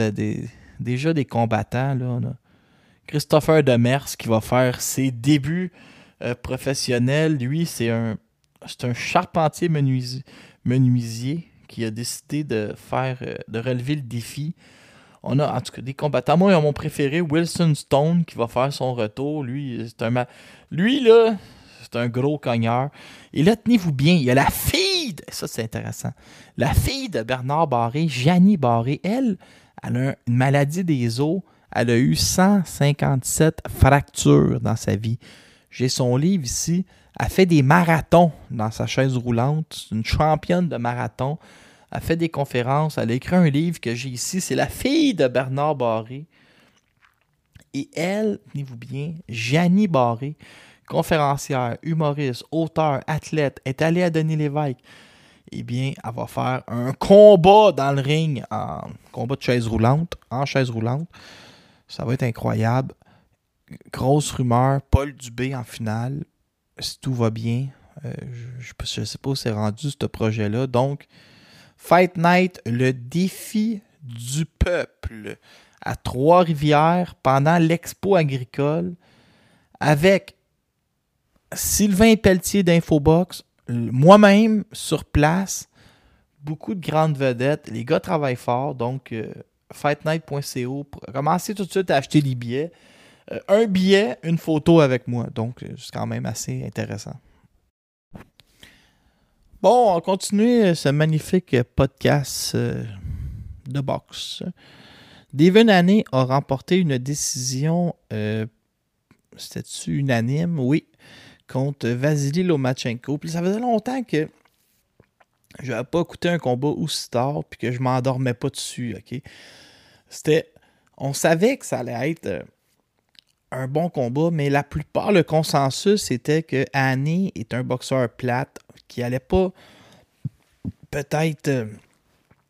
des combattants. Là, on a Christopher Demers qui va faire ses débuts professionnels. Lui, c'est un charpentier menuisier qui a décidé de relever le défi. On a en tout cas des combattants. Moi, mon préféré, Wilson Stone, qui va faire son retour. Lui, c'est un gros cogneur. Et là, tenez-vous bien, il y a la fille, ça c'est intéressant, la fille de Bernard Barré, Janie Barré, elle a une maladie des os. Elle a eu 157 fractures dans sa vie. J'ai son livre ici. Elle fait des marathons dans sa chaise roulante. C'est une championne de marathon. Elle fait des conférences. Elle a écrit un livre que j'ai ici. C'est la fille de Bernard Barré. Et elle, tenez-vous bien, Janie Barré, conférencière, humoriste, auteur, athlète, est allée à Denis Lévesque. Eh bien, elle va faire un combat dans le ring, en combat de chaise roulante, Ça va être incroyable. Grosse rumeur, Paul Dubé en finale, si tout va bien. Je ne sais pas où c'est rendu ce projet-là. Donc, Fight Night, le défi du peuple à Trois-Rivières pendant l'Expo agricole avec Sylvain Pelletier d'Infobox, moi-même sur place, beaucoup de grandes vedettes. Les gars travaillent fort, donc fightnight.co. Commencez tout de suite à acheter les billets. Un billet, une photo avec moi. Donc, c'est quand même assez intéressant. Bon, on continue ce magnifique podcast de boxe. Devin Haney a remporté une décision, c'était-tu unanime? Oui, contre Vasily Lomachenko. Puis ça faisait longtemps que je n'avais pas écouté un combat aussi tard puis que je m'endormais pas dessus, ok? On savait que ça allait être un bon combat, mais la plupart, le consensus était que Haney est un boxeur plate qui allait pas peut-être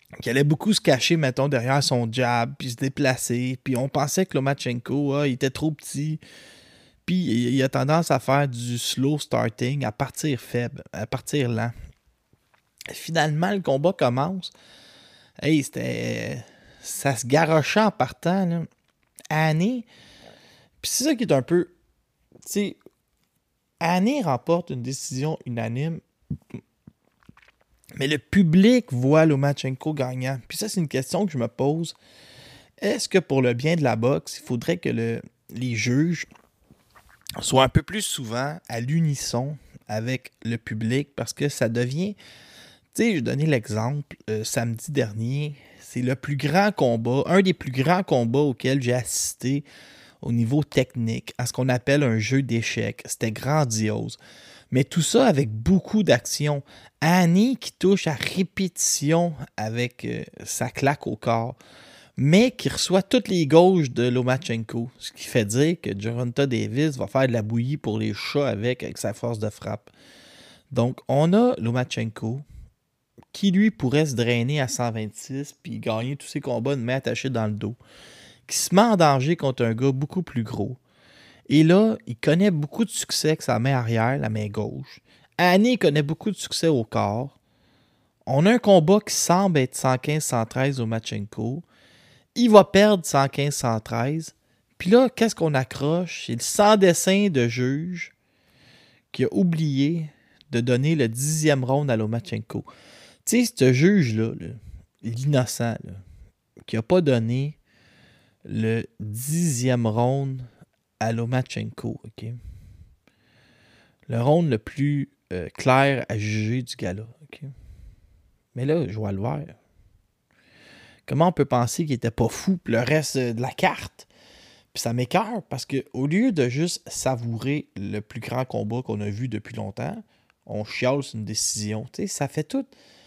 qui allait beaucoup se cacher, mettons, derrière son jab, puis se déplacer. Puis on pensait que Lomachenko, il était trop petit. Puis il a tendance à faire du slow starting, à partir faible, à partir lent. Finalement, le combat commence. Hey, c'était... Ça se garochait en partant, là. Annie... Puis c'est ça qui est un peu... Tu sais, Annie remporte une décision unanime, mais le public voit Lomachenko gagnant. Puis ça, c'est une question que je me pose. Est-ce que pour le bien de la boxe, il faudrait que les juges soient un peu plus souvent à l'unisson avec le public, parce que ça devient... Tu sais, je donnais l'exemple, samedi dernier, c'est le plus grand combat, un des plus grands combats auxquels j'ai assisté au niveau technique, à ce qu'on appelle un jeu d'échecs. C'était grandiose. Mais tout ça avec beaucoup d'action. Annie qui touche à répétition avec sa claque au corps, mais qui reçoit toutes les gauches de Lomachenko, ce qui fait dire que Gervonta Davis va faire de la bouillie pour les chats avec sa force de frappe. Donc, on a Lomachenko qui, lui, pourrait se drainer à 126 puis gagner tous ses combats de main attachée dans le dos, qui se met en danger contre un gars beaucoup plus gros. Et là, il connaît beaucoup de succès avec sa main arrière, la main gauche. Annie connaît beaucoup de succès au corps. On a un combat qui semble être 115-113 au Lomachenko. Il va perdre 115-113. Puis là, qu'est-ce qu'on accroche? C'est le sans-dessin de juge qui a oublié de donner le 10e round à Lomachenko. Tu sais, ce juge-là, l'innocent, là, qui n'a pas donné le 10e round à Lomachenko, OK? Le round le plus clair à juger du gala, OK? Mais là, je vois le voir. Comment on peut penser qu'il était pas fou, puis le reste de la carte? Puis ça m'écoeure, parce qu'au lieu de juste savourer le plus grand combat qu'on a vu depuis longtemps, on chiale sur une décision. Tu sais, ça fait tout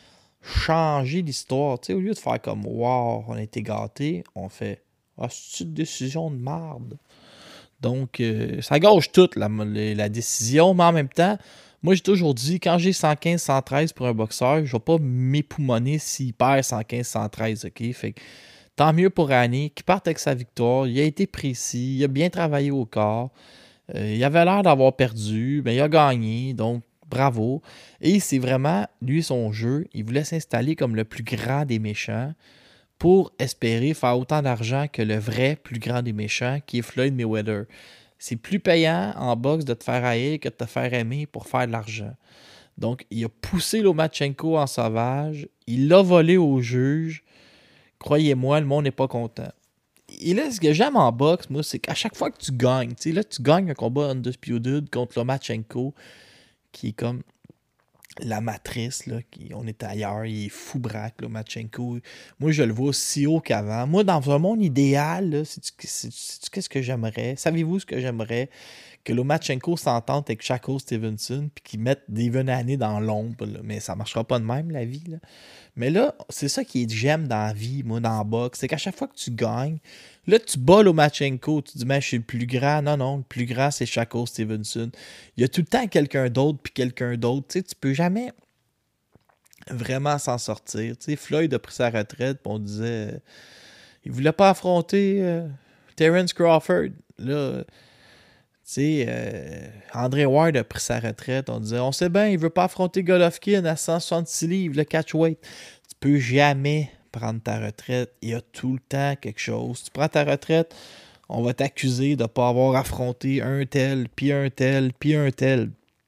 changer l'histoire. Tu sais, au lieu de faire comme « Wow, on a été gâtés », on fait « Ah, c'est une décision de marde ». Donc, ça gâche toute la décision, mais en même temps, moi, j'ai toujours dit, quand j'ai 115-113 pour un boxeur, je ne vais pas m'époumoner s'il perd 115-113, OK? Fait que, tant mieux pour Annie, qui parte avec sa victoire. Il a été précis, il a bien travaillé au corps. Il avait l'air d'avoir perdu, mais il a gagné, donc bravo. Et c'est vraiment, lui, son jeu. Il voulait s'installer comme le plus grand des méchants pour espérer faire autant d'argent que le vrai plus grand des méchants, qui est Floyd Mayweather. C'est plus payant en boxe de te faire haïr que de te faire aimer pour faire de l'argent. Donc, il a poussé Lomachenko en sauvage. Il l'a volé au juge. Croyez-moi, le monde n'est pas content. Et là, ce que j'aime en boxe, moi, c'est qu'à chaque fois que tu gagnes, tu sais, là, tu gagnes un combat undisputed contre Lomachenko, qui est comme la matrice, là, on est ailleurs, il est fou braque, Lomachenko. Moi, je le vois aussi haut qu'avant. Moi, dans un monde idéal, là, qu'est-ce que j'aimerais? Savez-vous ce que j'aimerais? Que Lomachenko s'entende avec Shakur Stevenson puis qu'ils mettent Devin Haney dans l'ombre. Là. Mais ça marchera pas de même, la vie. Là. Mais là, c'est ça qui est j'aime dans la vie, moi, dans la boxe. C'est qu'à chaque fois que tu gagnes, là, tu bats Lomachenko. Tu dis, mais je suis le plus grand. Non, le plus grand, c'est Shakur Stevenson. Il y a tout le temps quelqu'un d'autre puis quelqu'un d'autre. Tu sais, tu peux jamais vraiment s'en sortir. Tu sais, Floyd a pris sa retraite puis on disait, il voulait pas affronter Terence Crawford. Là, tu sais, André Ward a pris sa retraite. On disait, on sait bien, il veut pas affronter Golovkin à 166 livres, le catchweight. Tu peux jamais prendre ta retraite. Il y a tout le temps quelque chose. Tu prends ta retraite, on va t'accuser de ne pas avoir affronté un tel, puis un tel, puis un tel.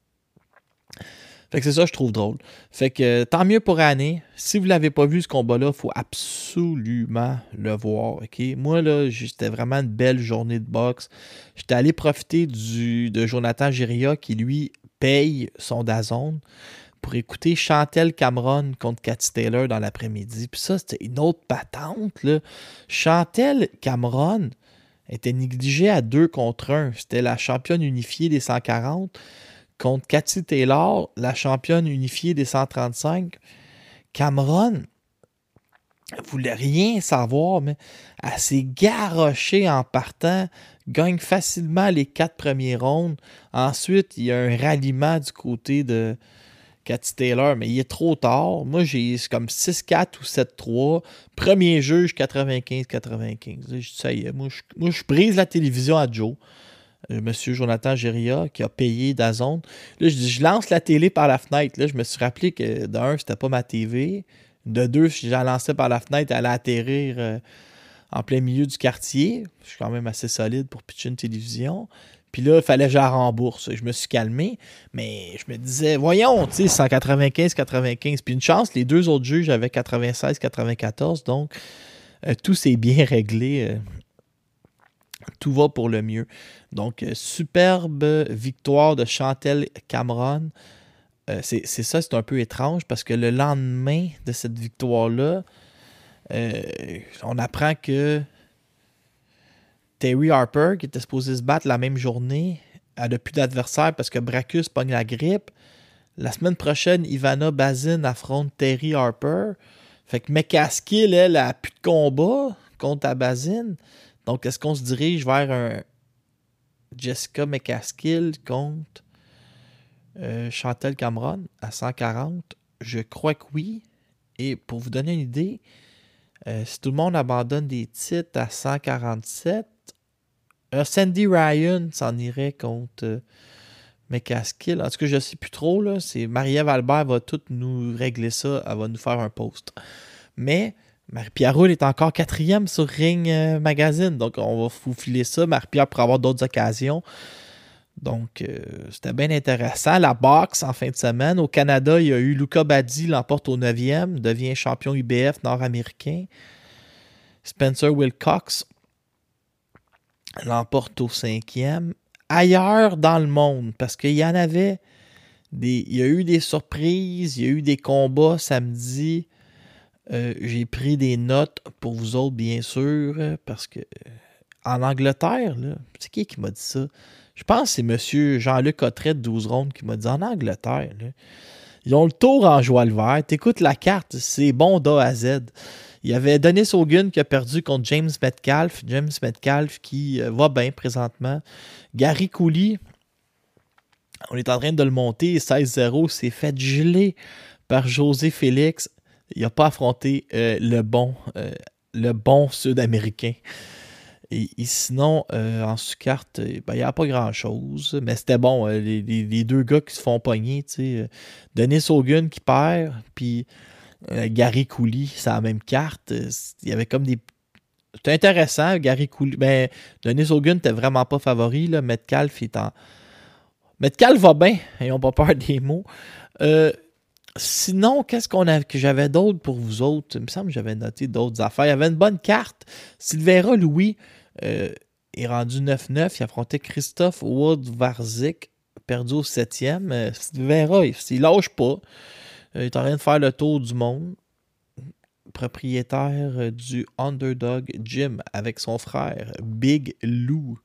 Fait que c'est ça que je trouve drôle. Fait que tant mieux pour Annie. Si vous ne l'avez pas vu ce combat-là, il faut absolument le voir. Okay? Moi, là, c'était vraiment une belle journée de boxe. J'étais allé profiter de Jonathan Giria qui, lui, paye son DAZN pour écouter Chantel Cameron contre Cathy Taylor dans l'après-midi. Puis ça, c'était une autre patente. Là. Chantel Cameron était négligée à 2 contre 1. C'était la championne unifiée des 140. Contre Cathy Taylor, la championne unifiée des 135, Cameron voulait rien savoir, mais elle s'est garochée en partant, gagne facilement les 4 premiers rounds. Ensuite, il y a un ralliement du côté de Cathy Taylor, mais il est trop tard. Moi, c'est comme 6-4 ou 7-3. Premier juge, 95-95. Je dis, ça y est, moi, je brise la télévision à Joe. Monsieur Jonathan Géria, qui a payé DAZN. Là, je dis, je lance la télé par la fenêtre. Là, je me suis rappelé que d'un, c'était pas ma TV. De deux, si je la lançais par la fenêtre, elle allait atterrir en plein milieu du quartier. Je suis quand même assez solide pour pitcher une télévision. Puis là, il fallait que je la rembourse. Je me suis calmé, mais je me disais, voyons, tu sais, 195-95. Puis une chance, les deux autres juges avaient 96-94. Donc, tout s'est bien réglé. Tout va pour le mieux. Donc, superbe victoire de Chantel Cameron. C'est ça, c'est un peu étrange parce que le lendemain de cette victoire-là, on apprend que Terry Harper, qui était supposé se battre la même journée, elle n'a plus d'adversaire parce que Brackus pogne la grippe. La semaine prochaine, Ivana Bazin affronte Terry Harper. Fait que McCaskill, elle, a plus de combat contre la Bazin. Donc, est-ce qu'on se dirige vers un Jessica McCaskill contre Chantel Cameron à 140? Je crois que oui. Et pour vous donner une idée, si tout le monde abandonne des titres à 147, Sandy Ryan s'en irait contre McCaskill. En tout cas, je ne sais plus trop. Là. C'est Marie-Ève Albert va tout nous régler ça. Elle va nous faire un post. Mais Marie-Pierre Roule est encore 4e sur Ring Magazine. Donc, on va vous filer ça. Marie-Pierre pour avoir d'autres occasions. Donc, c'était bien intéressant. La boxe en fin de semaine. Au Canada, il y a eu Luca Baddi, l'emporte au 9e, devient champion IBF nord-américain. Spencer Wilcox l'emporte au 5e. Ailleurs dans le monde, parce qu'il y en avait il y a eu des surprises, il y a eu des combats samedi. J'ai pris des notes pour vous autres, bien sûr, parce que en Angleterre, là, c'est qui m'a dit ça? Je pense que c'est M. Jean-Luc Autrette, 12 rondes, qui m'a dit en Angleterre, là, ils ont le tour en joie le vert. T'écoutes la carte, c'est bon d'A à Z. Il y avait Dennis Hogan qui a perdu contre James Metcalf. James Metcalf qui va bien présentement. Gary Cooley, on est en train de le monter. 16-0, s'est fait geler par José Félix. Il n'a pas affronté le bon Sud-Américain. Et sinon, en sous-carte, il n'y a pas grand-chose. Mais c'était bon, les deux gars qui se font pogner. Dennis Hogan qui perd, puis Gary Cooley, c'est la même carte. Il y avait comme des... C'était intéressant, Gary Cooley. Ben, Dennis Hogan n'était vraiment pas favori. Là. Metcalf va bien, ils n'ont pas peur des mots. Sinon, qu'est-ce que j'avais d'autre pour vous autres? Il me semble que j'avais noté d'autres affaires. Il y avait une bonne carte. Silveira Louis est rendu 9-9. Il affrontait Christophe Wood-Varzik, perdu au 7e. Silveira, il lâche pas. Il est en train de faire le tour du monde. Propriétaire du Underdog Gym avec son frère Big Lou.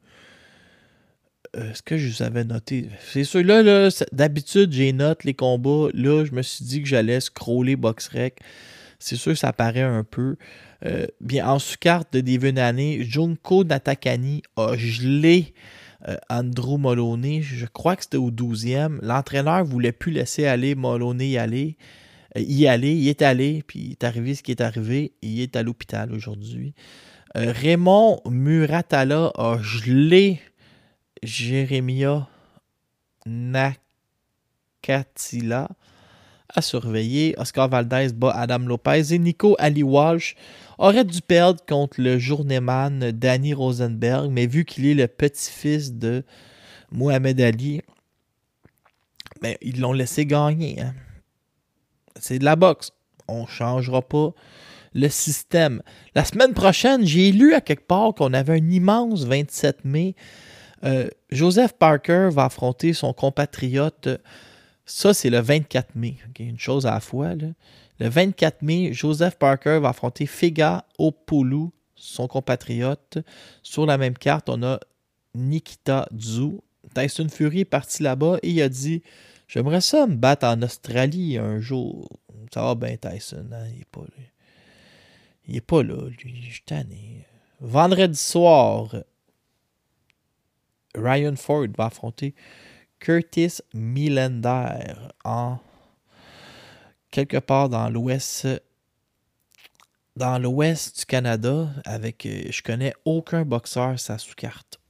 Ce que je vous avais noté, c'est sûr, là, d'habitude, j'ai noté les combats. Là, je me suis dit que j'allais scroller BoxRec. C'est sûr, ça paraît un peu. Bien, en sous-carte de début d'année, Junko Natakani a gelé Andrew Moloney. Je crois que c'était au 12e. L'entraîneur ne voulait plus laisser aller Moloney y aller. Il est allé, puis il est arrivé ce qui est arrivé. Il est à l'hôpital aujourd'hui. Raymond Muratala a gelé Jeremiah Nakatila à surveiller. Oscar Valdez bat Adam Lopez et Nico Ali Walsh aurait dû perdre contre le journeyman Danny Rosenberg, mais vu qu'il est le petit-fils de Mohamed Ali, ben, ils l'ont laissé gagner. Hein. C'est de la boxe. On ne changera pas le système. La semaine prochaine, j'ai lu à quelque part qu'on avait un immense 27 mai. Joseph Parker va affronter son compatriote. Ça, c'est le 24 mai. Okay? Une chose à la fois. Là. Le 24 mai, Joseph Parker va affronter Figa Opoulou, son compatriote. Sur la même carte, on a Nikita Tszyu. Tyson Fury est parti là-bas et il a dit « J'aimerais ça me battre en Australie un jour. » Ça va bien, Tyson. Hein? Il est pas là, lui. Je suis tanné. Vendredi soir, Ryan Ford va affronter Curtis Millender en quelque part dans l'ouest du Canada, je connais aucun boxeur sa sous-carte.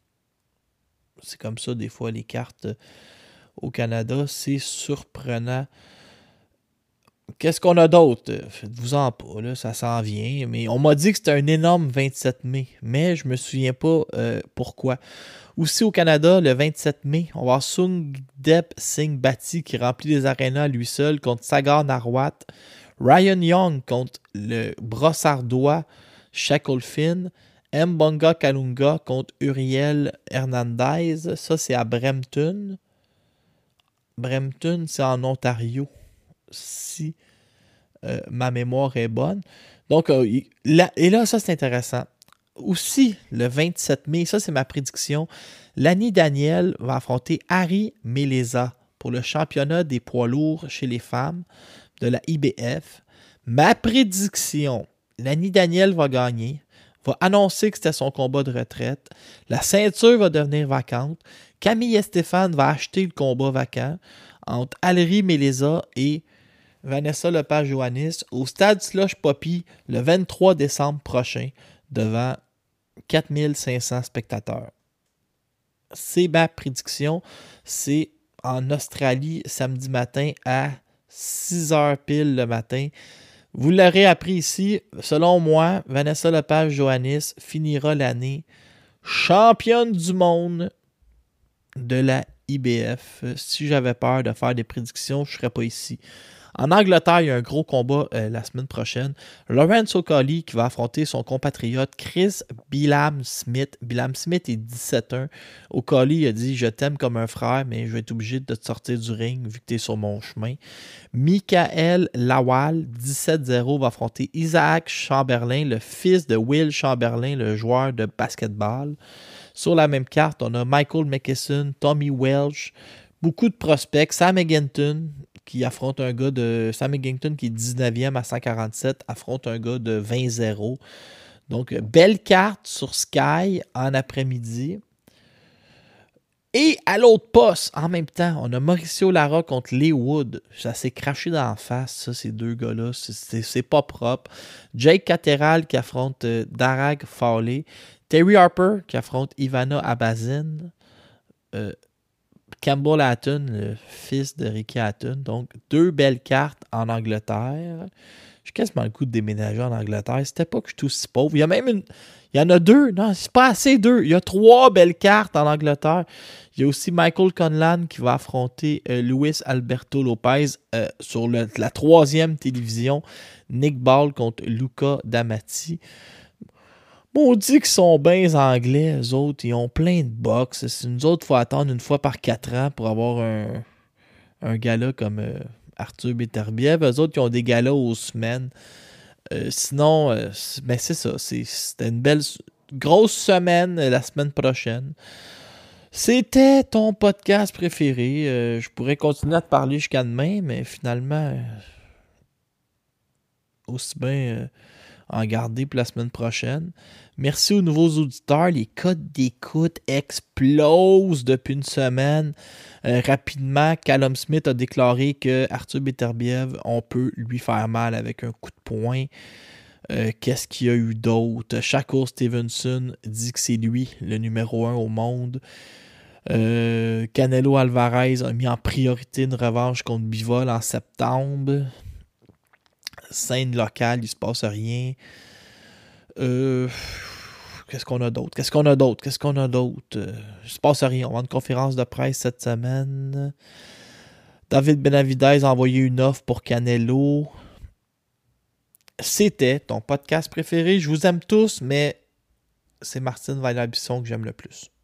C'est comme ça, des fois, les cartes au Canada, c'est surprenant. Qu'est-ce qu'on a d'autre? Faites-vous-en pas, là, ça s'en vient. Mais on m'a dit que c'était un énorme 27 mai, mais je me souviens pas pourquoi. Aussi au Canada, le 27 mai, on va avoir Sungdep Singh Bhatti qui remplit les arénas à lui seul contre Sagar Narwat. Ryan Young contre le brossardois Shacklefin. Mbonga Kalunga contre Uriel Hernandez. Ça, c'est à Brampton. Brampton, c'est en Ontario. Si ma mémoire est bonne. Donc, et là, ça, c'est intéressant. Aussi, le 27 mai, ça, c'est ma prédiction. Lani Daniel va affronter Harry Meleza pour le championnat des poids lourds chez les femmes de la IBF. Ma prédiction, Lani Daniel va gagner, va annoncer que c'était son combat de retraite. La ceinture va devenir vacante. Camille Estefan va acheter le combat vacant entre Harry Meleza et Vanessa Lepage-Joannis au Stade Slush Poppy le 23 décembre prochain devant 4500 spectateurs. C'est ma prédiction. C'est en Australie samedi matin à 6h pile le matin. Vous l'aurez appris ici. Selon moi, Vanessa Lepage-Joannis finira l'année championne du monde de la IBF. Si j'avais peur de faire des prédictions, je ne serais pas ici. En Angleterre, il y a un gros combat la semaine prochaine. Lawrence O'Colly qui va affronter son compatriote Chris Billam-Smith. Billam-Smith est 17-1. O'Colly a dit « Je t'aime comme un frère, mais je vais être obligé de te sortir du ring vu que tu es sur mon chemin. » Michael Lawal, 17-0, va affronter Isaac Chamberlain, le fils de Will Chamberlain, le joueur de basketball. Sur la même carte, on a Michael McKesson, Tommy Welch, beaucoup de prospects. Sam Eggington qui affronte un gars de... Sam Eggington qui est 19e à 147, affronte un gars de 20-0. Donc, belle carte sur Sky en après-midi. Et à l'autre poste, en même temps, on a Mauricio Lara contre Lee Wood. Ça s'est craché dans la face, ça, ces deux gars-là. C'est pas propre. Jake Catterall qui affronte Darragh Fowley. Terry Harper qui affronte Ivana Abazin. Campbell Hatton, le fils de Ricky Hatton. Donc, deux belles cartes en Angleterre. J'ai quasiment le coup de déménager en Angleterre. C'était pas que je suis aussi pauvre. Il y a même une... Il y en a deux. Non, c'est pas assez deux. Il y a trois belles cartes en Angleterre. Il y a aussi Michael Conlan qui va affronter Luis Alberto Lopez sur la troisième télévision. Nick Ball contre Luca D'Amati. Bon, on dit qu'ils sont bien anglais, eux autres. Ils ont plein de box. Nous autres, il faut attendre une fois par 4 ans pour avoir un gala comme Arthur Beterbiev. Eux autres, ils ont des galas aux semaines. Sinon, ben c'est ça. C'était une belle, grosse semaine la semaine prochaine. C'était ton podcast préféré. Je pourrais continuer à te parler jusqu'à demain, mais finalement, aussi bien en garder pour la semaine prochaine. Merci aux nouveaux auditeurs. Les codes d'écoute explosent depuis une semaine. Rapidement, Callum Smith a déclaré que Arthur Beterbiev, on peut lui faire mal avec un coup de poing. Qu'est-ce qu'il y a eu d'autre? Shakur Stevenson dit que c'est lui le numéro 1 au monde. Canelo Alvarez a mis en priorité une revanche contre Bivol en septembre. Scène locale, il se passe rien. Qu'est-ce qu'on a d'autre? Il se passe rien. On va à une conférence de presse cette semaine. David Benavidez a envoyé une offre pour Canelo. C'était ton podcast préféré. Je vous aime tous, mais c'est Martine Valère-Bisson que j'aime le plus.